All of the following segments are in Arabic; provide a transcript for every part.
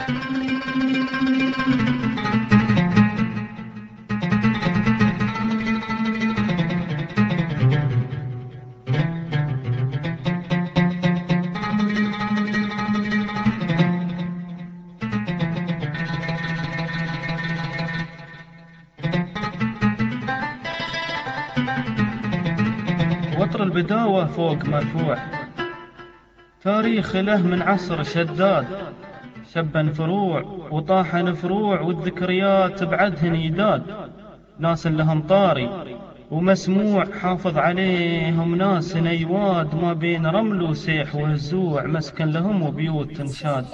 وطر البداوة فوق مرفوع، تاريخ له من عصر شداد، شبا فروع وطاحن فروع، والذكريات بعدهن يداد. ناس لهم طاري ومسموع، حافظ عليهم ناس نيواد، ما بين رمل وسيح وهزوع، مسكن لهم وبيوت تنشاد.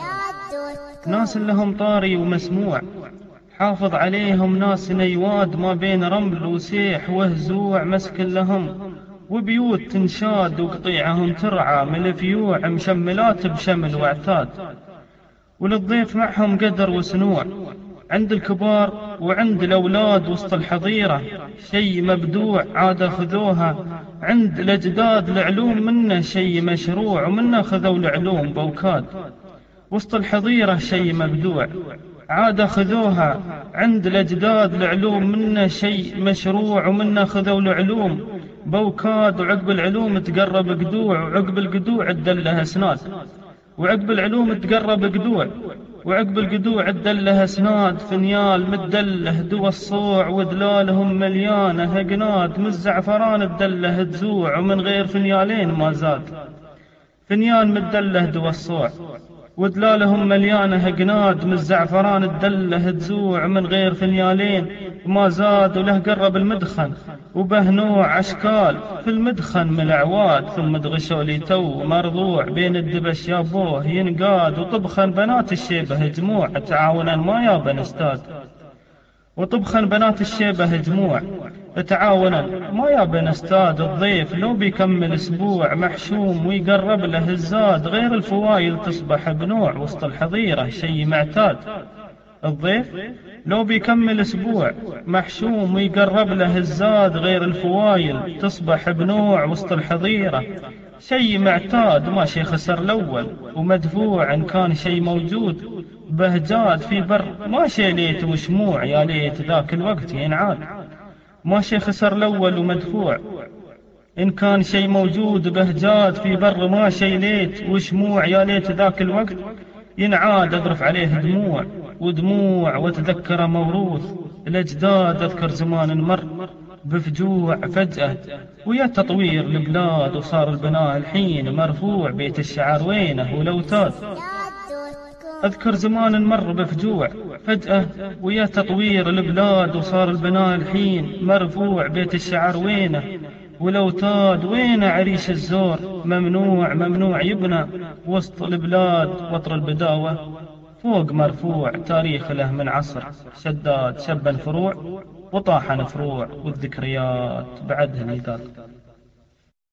ناس لهم طاري ومسموع، حافظ عليهم ناس نيواد، ما بين رمل وسيح وهزوع، مسكن لهم وبيوت تنشاد، وقطيعهم ترعى من الفيوع، مشملات بشمل واعتاد. وللضيف معهم قدر وسنوع، عند الكبار وعند الأولاد وسط الحظيرة، شي مبدوع عاد خذوها عند الأجداد، العلوم منه شي مشروع، ومنه خذوا العلوم بوكاد. وسط الحظيرة شي مبدوع عاد خذوها عند الأجداد، العلوم منه شي مشروع، ومنه خذوا العلوم بوكاد. وعقب العلوم تقرب قدوع، وعقب القدوع تدله اسناد. وعقب العلوم تقرب قدوع، وعقب القدوع تدله اسناد. فنيال متدله دوا الصوع، ودلالهم مليانه قناد، من الزعفران تدله تزوع، ومن غير فنيالين ما زاد. فنيال متدله دوا الصوع، ودلالهم مليانه قناد، من الزعفران تدله تزوع، من غير فنيالين ما زاد. وله قرب المدخن وبه نوع أشكال في المدخن من الأعواد، ثم دغشوا لي تو مرضوع، بين الدبش يابوه ينقاد. وطبخن بنات الشيبة جموع، تعاونا ما يابن استاد. وطبخن بنات الشيبة جموع، تعاونا ما يابن استاد. الضيف لو بيكمل اسبوع محشوم، ويقرب له الزاد، غير الفوايل تصبح بنوع، وسط الحظيرة شي معتاد. الضيف لو بيكمل اسبوع محشوم، ويقرب له الزاد، غير الفوايل تصبح بنوع، وسط الحظيرة شي معتاد. ما شي خسر الاول ومدفوع، ان كان شي موجود بهجاد في بر، ما شي ليت وشموع، يا ليت ذاك الوقت ينعاد. ما شي خسر الاول ومدفوع، إن كان شي موجود بهجاد في بر، ما شي ليت وشموع، يا ليت ذاك الوقت ينعاد. أذرف عليه دموع ودموع، وتذكر موروث الأجداد، أذكر زمان مر بفجوع فجأة، ويا تطوير البلاد، وصار البناء الحين مرفوع، بيت الشعر وينه ولوتاد. أذكر زمان مر بفجوع فجأة، ويا تطوير البلاد، وصار البناء الحين مرفوع، بيت الشعر وينه ولوتاد. وين عريش الزور ممنوع ممنوع يبنى وسط البلاد. وطر البداوة فوق مرفوع، تاريخ له من عصر شداد، شبا فروع وطاحن فروع، والذكريات بعدها ميداد.